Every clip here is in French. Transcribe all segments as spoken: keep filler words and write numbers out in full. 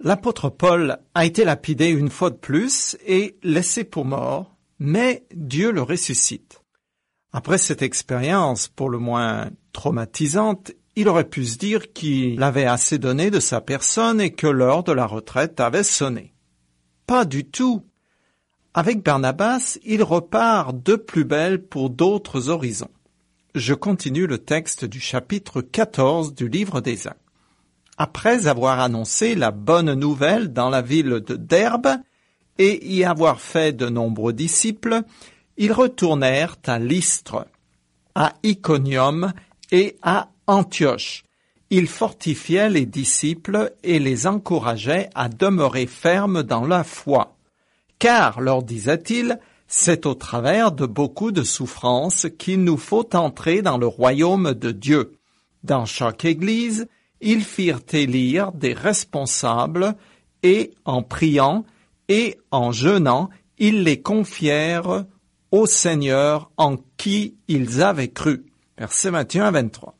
L'apôtre Paul a été lapidé une fois de plus et laissé pour mort, mais Dieu le ressuscite. Après cette expérience, pour le moins traumatisante, il aurait pu se dire qu'il avait assez donné de sa personne et que l'heure de la retraite avait sonné. Pas du tout. Avec Barnabas, il repart de plus belle pour d'autres horizons. Je continue le texte du chapitre quatorze du livre des Actes. Après avoir annoncé la bonne nouvelle dans la ville de Derbe et y avoir fait de nombreux disciples, ils retournèrent à Lystre, à Iconium et à Antioche. Ils fortifiaient les disciples et les encourageaient à demeurer fermes dans la foi. Car, leur disait-il, c'est au travers de beaucoup de souffrances qu'il nous faut entrer dans le royaume de Dieu. Dans chaque église, ils firent élire des responsables et, en priant et en jeûnant, ils les confièrent au Seigneur en qui ils avaient cru. Versets vingt et un à vingt-trois.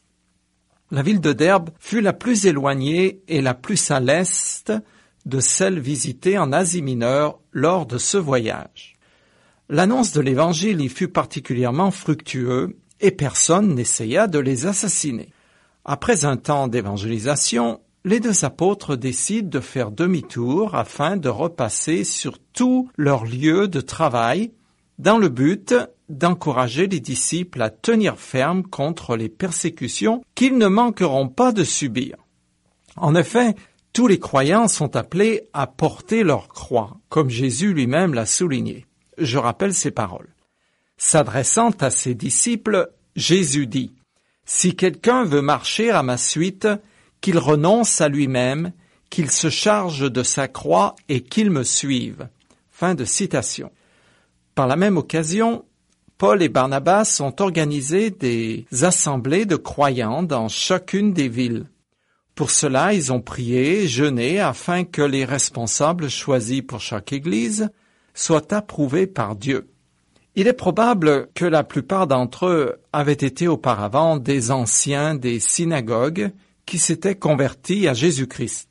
La ville de Derbe fut la plus éloignée et la plus à l'est de celles visitées en Asie mineure lors de ce voyage. L'annonce de l'Évangile y fut particulièrement fructueuse et personne n'essaya de les assassiner. Après un temps d'évangélisation, les deux apôtres décident de faire demi-tour afin de repasser sur tous leurs lieux de travail dans le but d'encourager les disciples à tenir ferme contre les persécutions qu'ils ne manqueront pas de subir. En effet, tous les croyants sont appelés à porter leur croix, comme Jésus lui-même l'a souligné. Je rappelle ces paroles. S'adressant à ses disciples, Jésus dit « Si quelqu'un veut marcher à ma suite, qu'il renonce à lui-même, qu'il se charge de sa croix et qu'il me suive. » Fin de citation. Par la même occasion, Paul et Barnabas ont organisé des assemblées de croyants dans chacune des villes. Pour cela, ils ont prié et jeûné afin que les responsables choisis pour chaque église soient approuvés par Dieu. Il est probable que la plupart d'entre eux avaient été auparavant des anciens des synagogues qui s'étaient convertis à Jésus-Christ.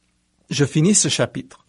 Je finis ce chapitre.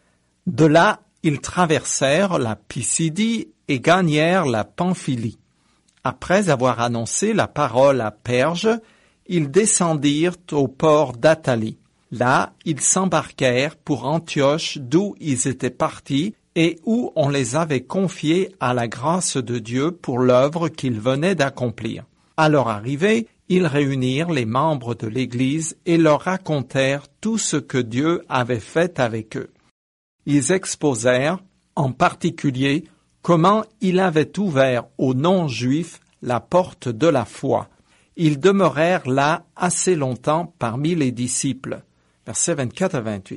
De là, ils traversèrent la Pisidie et gagnèrent la Pamphylie. Après avoir annoncé la parole à Perge, ils descendirent au port d'Atalie. Là, ils s'embarquèrent pour Antioche, d'où ils étaient partis et où on les avait confiés à la grâce de Dieu pour l'œuvre qu'ils venaient d'accomplir. À leur arrivée, ils réunirent les membres de l'Église et leur racontèrent tout ce que Dieu avait fait avec eux. Ils exposèrent, en particulier, comment il avait ouvert aux non-juifs la porte de la foi. Ils demeurèrent là assez longtemps parmi les disciples. Versets vingt-quatre à vingt-huit.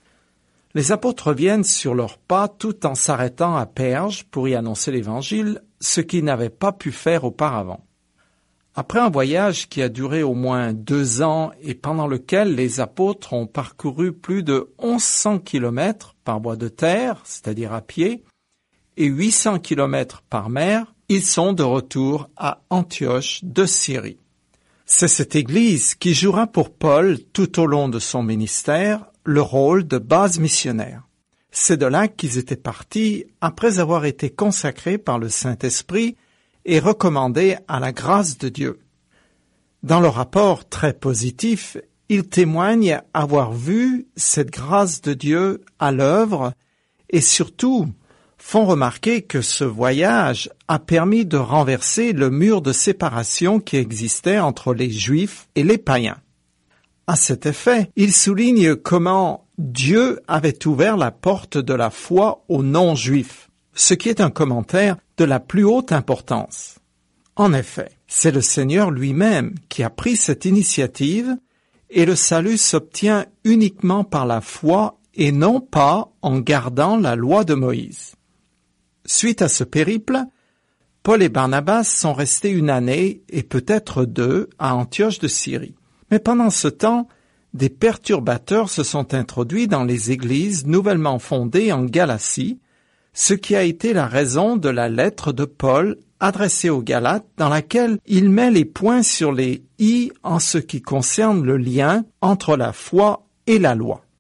Les apôtres viennent sur leurs pas tout en s'arrêtant à Perge pour y annoncer l'Évangile, ce qu'ils n'avaient pas pu faire auparavant. Après un voyage qui a duré au moins deux ans et pendant lequel les apôtres ont parcouru plus de onze cents kilomètres par voie de terre, c'est-à-dire à pied, et huit cents kilomètres par mer, ils sont de retour à Antioche de Syrie. C'est cette église qui jouera pour Paul tout au long de son ministère le rôle de base missionnaire. C'est de là qu'ils étaient partis après avoir été consacrés par le Saint-Esprit et recommandés à la grâce de Dieu. Dans leur rapport très positif, ils témoignent avoir vu cette grâce de Dieu à l'œuvre et surtout font remarquer que ce voyage a permis de renverser le mur de séparation qui existait entre les Juifs et les païens. À cet effet, ils soulignent comment Dieu avait ouvert la porte de la foi aux non-juifs, ce qui est un commentaire de la plus haute importance. En effet, c'est le Seigneur lui-même qui a pris cette initiative et le salut s'obtient uniquement par la foi et non pas en gardant la loi de Moïse. Suite à ce périple, Paul et Barnabas sont restés une année et peut-être deux à Antioche de Syrie. Mais pendant ce temps, des perturbateurs se sont introduits dans les églises nouvellement fondées en Galatie, ce qui a été la raison de la lettre de Paul adressée aux Galates dans laquelle il met les points sur les i en ce qui concerne le lien entre la foi et la loi.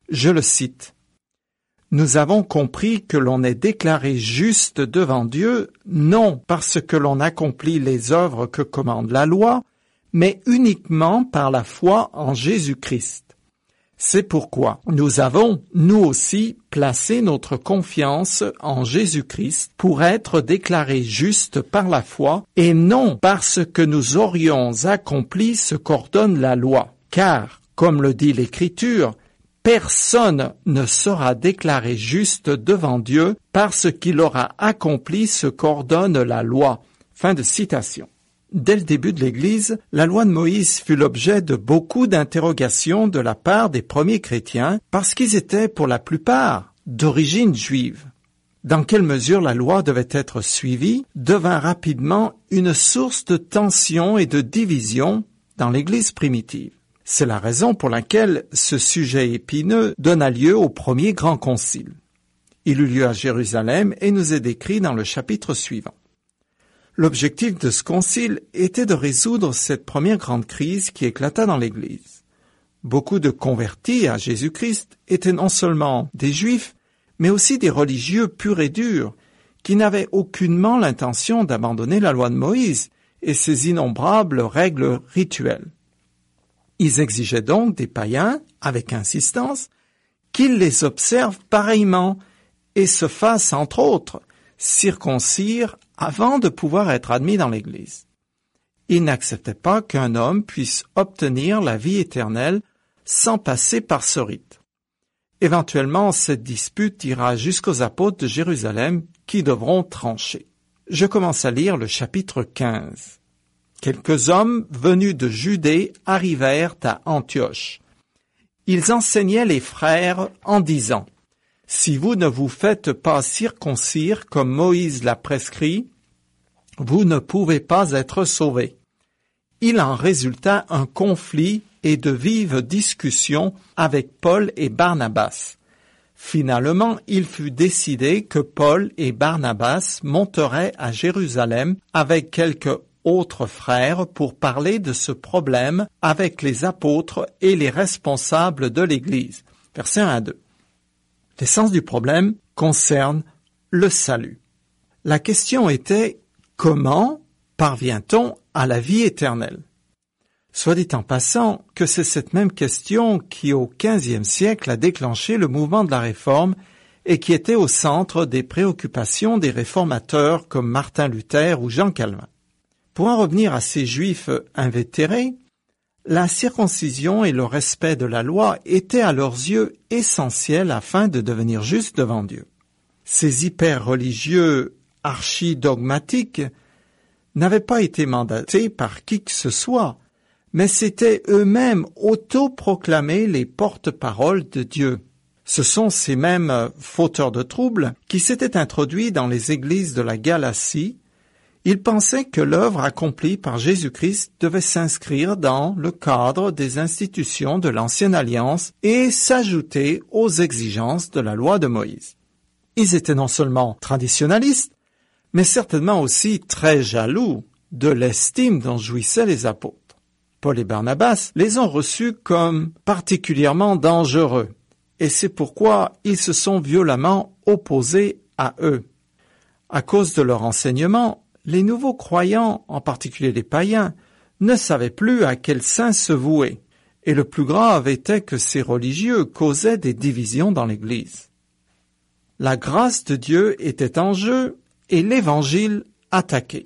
Je le cite. « Nous avons compris que l'on est déclaré juste devant Dieu, non parce que l'on accomplit les œuvres que commande la loi, mais uniquement par la foi en Jésus-Christ. C'est pourquoi nous avons, nous aussi, placé notre confiance en Jésus-Christ pour être déclarés justes par la foi et non parce que nous aurions accompli ce qu'ordonne la loi. Car, comme le dit l'Écriture, personne ne sera déclaré juste devant Dieu parce qu'il aura accompli ce qu'ordonne la loi. » Fin de citation. Dès le début de l'Église, la loi de Moïse fut l'objet de beaucoup d'interrogations de la part des premiers chrétiens parce qu'ils étaient pour la plupart d'origine juive. Dans quelle mesure la loi devait être suivie devint rapidement une source de tension et de division dans l'Église primitive. C'est la raison pour laquelle ce sujet épineux donna lieu au premier grand concile. Il eut lieu à Jérusalem et nous est décrit dans le chapitre suivant. L'objectif de ce concile était de résoudre cette première grande crise qui éclata dans l'Église. Beaucoup de convertis à Jésus-Christ étaient non seulement des Juifs, mais aussi des religieux purs et durs, qui n'avaient aucunement l'intention d'abandonner la loi de Moïse et ses innombrables règles rituelles. Ils exigeaient donc des païens, avec insistance, qu'ils les observent pareillement et se fassent, entre autres, circoncire avant de pouvoir être admis dans l'Église. Ils n'acceptaient pas qu'un homme puisse obtenir la vie éternelle sans passer par ce rite. Éventuellement, cette dispute ira jusqu'aux apôtres de Jérusalem qui devront trancher. Je commence à lire le chapitre quinze. Quelques hommes venus de Judée arrivèrent à Antioche. Ils enseignaient les frères en disant « Si vous ne vous faites pas circoncire comme Moïse l'a prescrit, vous ne pouvez pas être sauvés. » Il en résulta un conflit et de vives discussions avec Paul et Barnabas. Finalement, il fut décidé que Paul et Barnabas monteraient à Jérusalem avec quelques autres frères pour parler de ce problème avec les apôtres et les responsables de l'Église. Versets un à deux. L'essence du problème concerne le salut. La question était « Comment parvient-on à la vie éternelle ?» Soit dit en passant que c'est cette même question qui, au quinzième siècle, a déclenché le mouvement de la Réforme et qui était au centre des préoccupations des réformateurs comme Martin Luther ou Jean Calvin. Pour en revenir à ces Juifs invétérés, la circoncision et le respect de la loi étaient à leurs yeux essentiels afin de devenir justes devant Dieu. Ces hyper-religieux archi-dogmatiques n'avaient pas été mandatés par qui que ce soit, mais s'étaient eux-mêmes auto-proclamés les porte-paroles de Dieu. Ce sont ces mêmes fauteurs de troubles qui s'étaient introduits dans les églises de la Galatie. Ils pensaient que l'œuvre accomplie par Jésus-Christ devait s'inscrire dans le cadre des institutions de l'Ancienne Alliance et s'ajouter aux exigences de la loi de Moïse. Ils étaient non seulement traditionalistes, mais certainement aussi très jaloux de l'estime dont jouissaient les apôtres. Paul et Barnabas les ont reçus comme particulièrement dangereux, et c'est pourquoi ils se sont violemment opposés à eux. À cause de leur enseignement, les nouveaux croyants, en particulier les païens, ne savaient plus à quel saint se vouer, et le plus grave était que ces religieux causaient des divisions dans l'Église. La grâce de Dieu était en jeu et l'Évangile attaqué.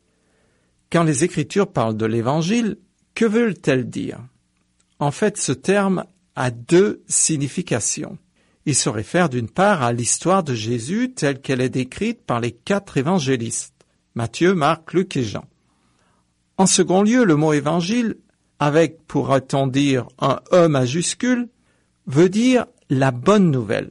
Quand les Écritures parlent de l'Évangile, que veulent-elles dire? En fait, ce terme a deux significations. Il se réfère d'une part à l'histoire de Jésus telle qu'elle est décrite par les quatre évangélistes, Matthieu, Marc, Luc et Jean. En second lieu, le mot évangile, avec, pourrait-on dire, un E majuscule, veut dire la bonne nouvelle.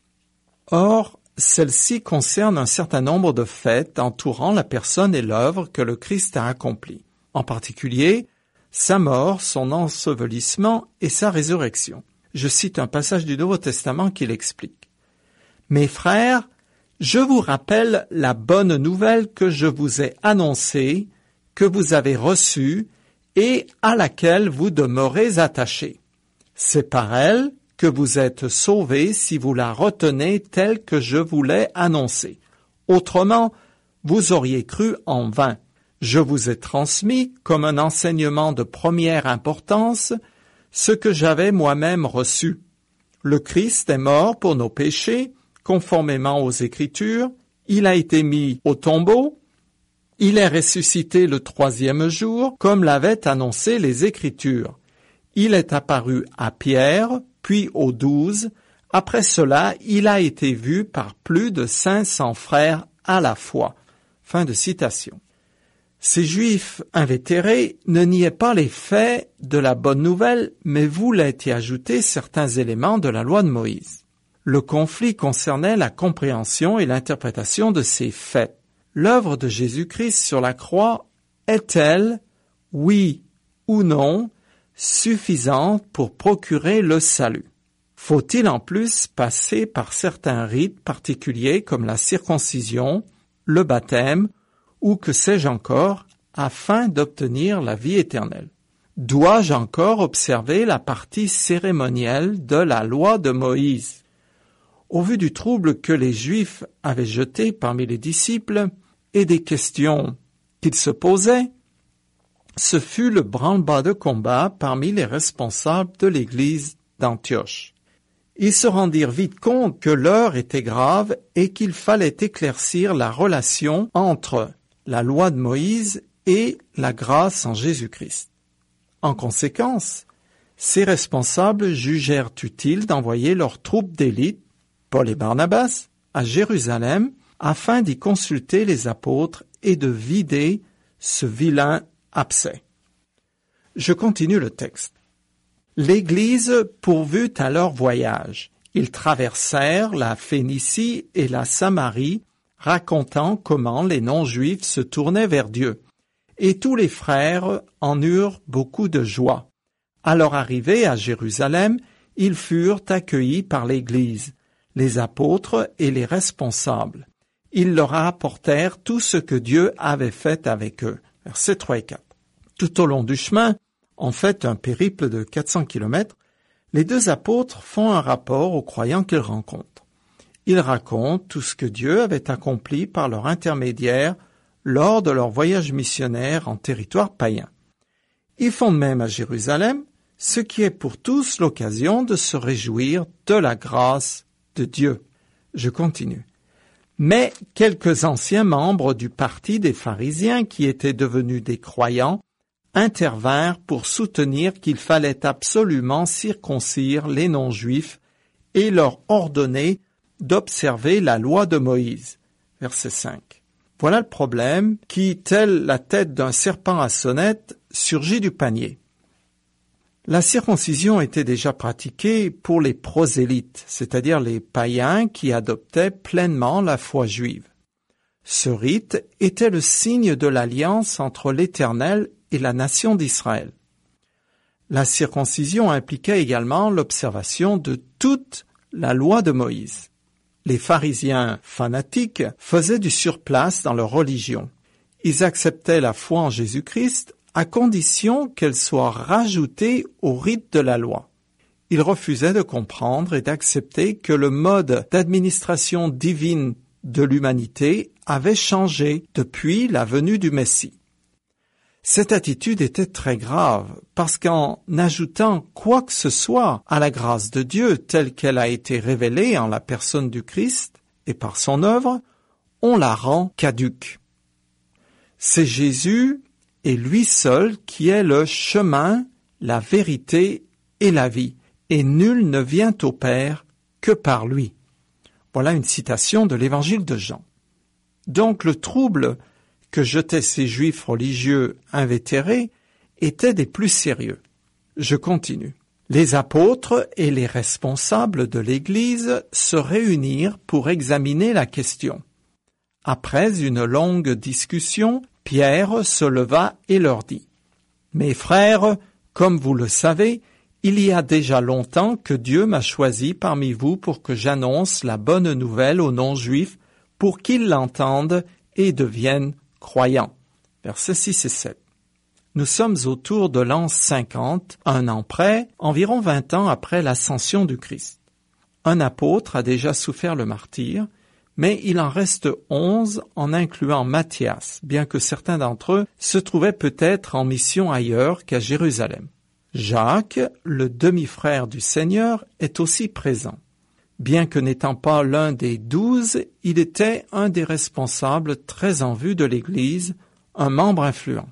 Or, celle-ci concerne un certain nombre de faits entourant la personne et l'œuvre que le Christ a accomplie. En particulier, sa mort, son ensevelissement et sa résurrection. Je cite un passage du Nouveau Testament qui l'explique. « Mes frères, je vous rappelle la bonne nouvelle que je vous ai annoncée, que vous avez reçue et à laquelle vous demeurez attachés. C'est par elle que vous êtes sauvés si vous la retenez telle que je vous l'ai annoncée. Autrement, vous auriez cru en vain. Je vous ai transmis, comme un enseignement de première importance, ce que j'avais moi-même reçu. Le Christ est mort pour nos péchés, conformément aux Écritures, il a été mis au tombeau, il est ressuscité le troisième jour, comme l'avaient annoncé les Écritures. Il est apparu à Pierre, puis aux douze. Après cela, il a été vu par plus de cinq cents frères à la fois. Fin de citation. Ces Juifs invétérés ne niaient pas les faits de la bonne nouvelle, mais voulaient y ajouter certains éléments de la loi de Moïse. Le conflit concernait la compréhension et l'interprétation de ces faits. L'œuvre de Jésus-Christ sur la croix est-elle, oui ou non, suffisante pour procurer le salut? Faut-il en plus passer par certains rites particuliers comme la circoncision, le baptême, ou que sais-je encore, afin d'obtenir la vie éternelle? Dois-je encore observer la partie cérémonielle de la loi de Moïse? Au vu du trouble que les Juifs avaient jeté parmi les disciples et des questions qu'ils se posaient, ce fut le branle-bas de combat parmi les responsables de l'Église d'Antioche. Ils se rendirent vite compte que l'heure était grave et qu'il fallait éclaircir la relation entre la loi de Moïse et la grâce en Jésus-Christ. En conséquence, ces responsables jugèrent utile d'envoyer leurs troupes d'élite, Paul et Barnabas, à Jérusalem afin d'y consulter les apôtres et de vider ce vilain abcès. Je continue le texte. L'Église pourvut à leur voyage. Ils traversèrent la Phénicie et la Samarie, racontant comment les non-juifs se tournaient vers Dieu. Et tous les frères en eurent beaucoup de joie. À leur arrivée à Jérusalem, ils furent accueillis par l'Église, les apôtres et les responsables. Ils leur apportèrent tout ce que Dieu avait fait avec eux. Versets trois et quatre. Tout au long du chemin, en fait un périple de quatre cents kilomètres, les deux apôtres font un rapport aux croyants qu'ils rencontrent. Ils racontent tout ce que Dieu avait accompli par leur intermédiaire lors de leur voyage missionnaire en territoire païen. Ils font de même à Jérusalem, ce qui est pour tous l'occasion de se réjouir de la grâce de Dieu. Je continue. Mais quelques anciens membres du parti des pharisiens qui étaient devenus des croyants intervinrent pour soutenir qu'il fallait absolument circoncire les non-juifs et leur ordonner d'observer la loi de Moïse. Verset cinq. Voilà le problème qui, tel la tête d'un serpent à sonnette, surgit du panier. La circoncision était déjà pratiquée pour les prosélytes, c'est-à-dire les païens qui adoptaient pleinement la foi juive. Ce rite était le signe de l'alliance entre l'Éternel et la nation d'Israël. La circoncision impliquait également l'observation de toute la loi de Moïse. Les pharisiens fanatiques faisaient du surplace dans leur religion. Ils acceptaient la foi en Jésus-Christ à condition qu'elle soit rajoutée au rite de la loi. Ils refusaient de comprendre et d'accepter que le mode d'administration divine de l'humanité avait changé depuis la venue du Messie. Cette attitude était très grave parce qu'en ajoutant quoi que ce soit à la grâce de Dieu telle qu'elle a été révélée en la personne du Christ et par son œuvre, on la rend caduque. C'est Jésus et lui seul qui est le chemin, la vérité et la vie, et nul ne vient au Père que par lui. Voilà une citation de l'Évangile de Jean. Donc le trouble que jetaient ces Juifs religieux invétérés était des plus sérieux. Je continue. Les apôtres et les responsables de l'Église se réunirent pour examiner la question. Après une longue discussion, Pierre se leva et leur dit « Mes frères, comme vous le savez, il y a déjà longtemps que Dieu m'a choisi parmi vous pour que j'annonce la bonne nouvelle aux non-juifs pour qu'ils l'entendent et deviennent croyants. » Versets six et sept. Nous sommes autour de l'an cinquante, un an près, environ vingt ans après l'ascension du Christ. Un apôtre a déjà souffert le martyre, mais il en reste onze en incluant Matthias, bien que certains d'entre eux se trouvaient peut-être en mission ailleurs qu'à Jérusalem. Jacques, le demi-frère du Seigneur, est aussi présent. Bien que n'étant pas l'un des douze, il était un des responsables très en vue de l'Église, un membre influent.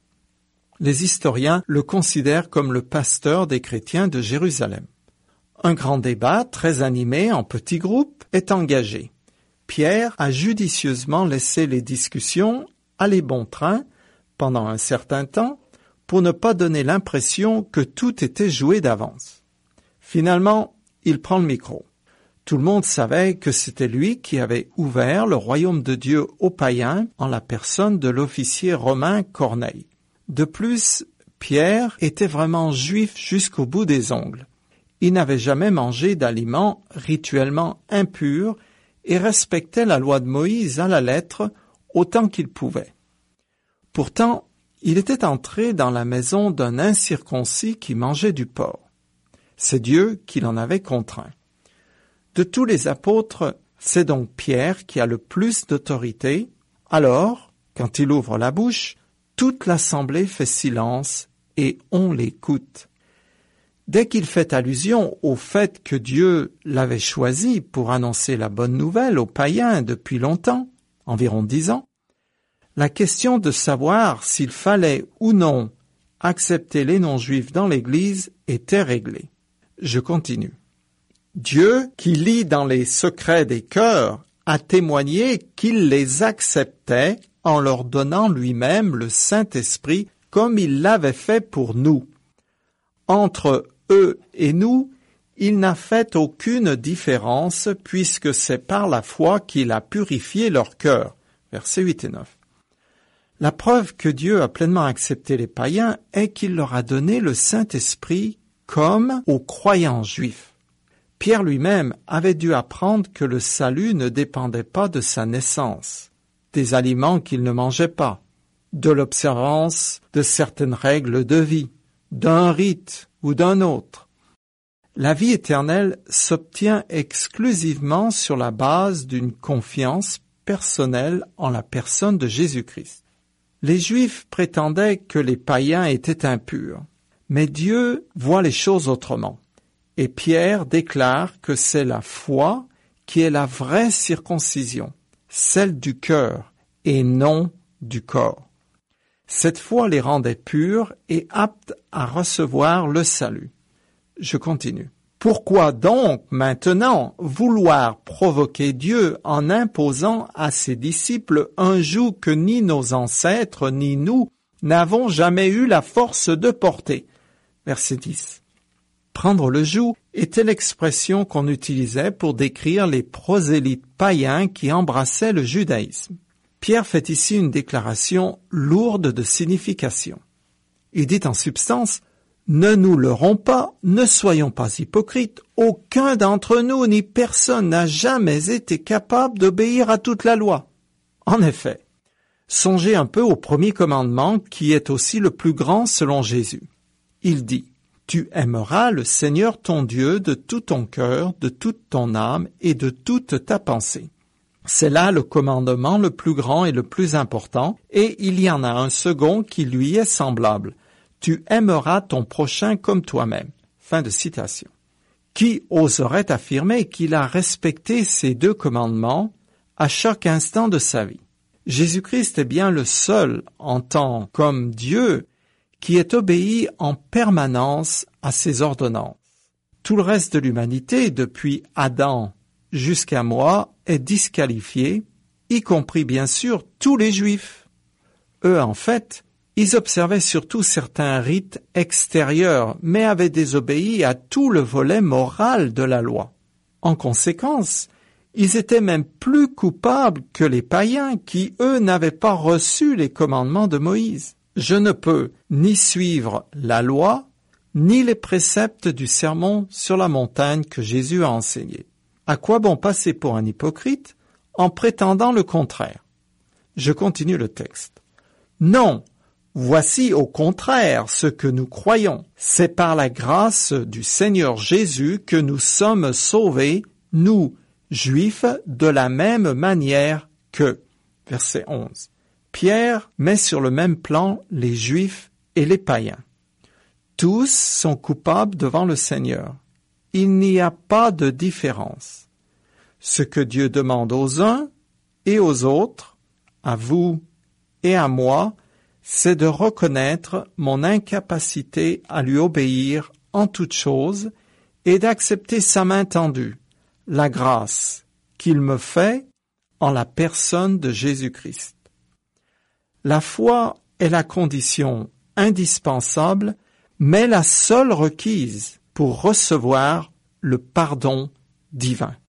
Les historiens le considèrent comme le pasteur des chrétiens de Jérusalem. Un grand débat, très animé en petits groupes, est engagé. Pierre a judicieusement laissé les discussions aller bon train pendant un certain temps pour ne pas donner l'impression que tout était joué d'avance. Finalement, il prend le micro. Tout le monde savait que c'était lui qui avait ouvert le royaume de Dieu aux païens en la personne de l'officier romain Corneille. De plus, Pierre était vraiment juif jusqu'au bout des ongles. Il n'avait jamais mangé d'aliments rituellement impurs et respectait la loi de Moïse à la lettre autant qu'il pouvait. Pourtant, il était entré dans la maison d'un incirconcis qui mangeait du porc. C'est Dieu qui l'en avait contraint. De tous les apôtres, c'est donc Pierre qui a le plus d'autorité. Alors, quand il ouvre la bouche, toute l'assemblée fait silence et on l'écoute. Dès qu'il fait allusion au fait que Dieu l'avait choisi pour annoncer la bonne nouvelle aux païens depuis longtemps, environ dix ans, la question de savoir s'il fallait ou non accepter les non-juifs dans l'Église était réglée. Je continue. Dieu, qui lit dans les secrets des cœurs, a témoigné qu'il les acceptait en leur donnant lui-même le Saint-Esprit comme il l'avait fait pour nous. Entre eux et nous, il n'a fait aucune différence puisque c'est par la foi qu'il a purifié leur cœur. Versets huit et neuf. La preuve que Dieu a pleinement accepté les païens est qu'il leur a donné le Saint-Esprit comme aux croyants juifs. Pierre lui-même avait dû apprendre que le salut ne dépendait pas de sa naissance, des aliments qu'il ne mangeait pas, de l'observance de certaines règles de vie, d'un rite ou d'un autre. La vie éternelle s'obtient exclusivement sur la base d'une confiance personnelle en la personne de Jésus-Christ. Les Juifs prétendaient que les païens étaient impurs, mais Dieu voit les choses autrement. Et Pierre déclare que c'est la foi qui est la vraie circoncision, celle du cœur et non du corps. Cette foi les rendait purs et aptes à recevoir le salut. Je continue. Pourquoi donc maintenant vouloir provoquer Dieu en imposant à ses disciples un joug que ni nos ancêtres ni nous n'avons jamais eu la force de porter? Verset dix. Prendre le joug était l'expression qu'on utilisait pour décrire les prosélytes païens qui embrassaient le judaïsme. Pierre fait ici une déclaration lourde de signification. Il dit en substance: « Ne nous leurrons pas, ne soyons pas hypocrites, aucun d'entre nous ni personne n'a jamais été capable d'obéir à toute la loi. » En effet, songez un peu au premier commandement qui est aussi le plus grand selon Jésus. Il dit: « Tu aimeras le Seigneur ton Dieu de tout ton cœur, de toute ton âme et de toute ta pensée. » C'est là le commandement le plus grand et le plus important, et il y en a un second qui lui est semblable. Tu aimeras ton prochain comme toi-même. Fin de citation. Qui oserait affirmer qu'il a respecté ces deux commandements à chaque instant de sa vie? Jésus-Christ est bien le seul, en tant comme Dieu, qui est obéi en permanence à ses ordonnances. Tout le reste de l'humanité, depuis Adam jusqu'à moi, est disqualifié, y compris bien sûr tous les Juifs. Eux, en fait, ils observaient surtout certains rites extérieurs, mais avaient désobéi à tout le volet moral de la loi. En conséquence, ils étaient même plus coupables que les païens qui, eux, n'avaient pas reçu les commandements de Moïse. Je ne peux ni suivre la loi, ni les préceptes du sermon sur la montagne que Jésus a enseigné. À quoi bon passer pour un hypocrite en prétendant le contraire? Je continue le texte. Non, Voici au contraire ce que nous croyons. C'est par la grâce du Seigneur Jésus que nous sommes sauvés, nous, Juifs, de la même manière que. Verset onze. Pierre met sur le même plan les Juifs et les païens. Tous sont coupables devant le Seigneur. Il n'y a pas de différence. Ce que Dieu demande aux uns et aux autres, à vous et à moi, c'est de reconnaître mon incapacité à lui obéir en toutes choses et d'accepter sa main tendue, la grâce qu'il me fait en la personne de Jésus-Christ. La foi est la condition indispensable, mais la seule requise pour recevoir le pardon divin.